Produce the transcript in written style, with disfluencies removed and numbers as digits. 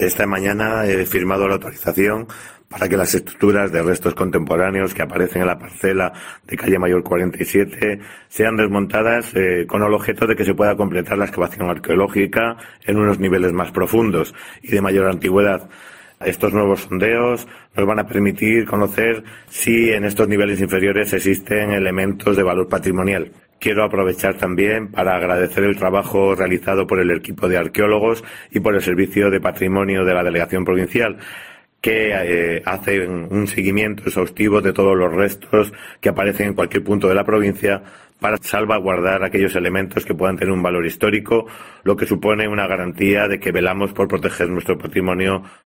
Esta mañana he firmado la autorización para que las estructuras de restos contemporáneos que aparecen en la parcela de calle Mayor 47 sean desmontadas con el objeto de que se pueda completar la excavación arqueológica en unos niveles más profundos y de mayor antigüedad. Estos nuevos sondeos nos van a permitir conocer si en estos niveles inferiores existen elementos de valor patrimonial. Quiero aprovechar también para agradecer el trabajo realizado por el equipo de arqueólogos y por el Servicio de Patrimonio de la Delegación Provincial, que hacen un seguimiento exhaustivo de todos los restos que aparecen en cualquier punto de la provincia para salvaguardar aquellos elementos que puedan tener un valor histórico, lo que supone una garantía de que velamos por proteger nuestro patrimonio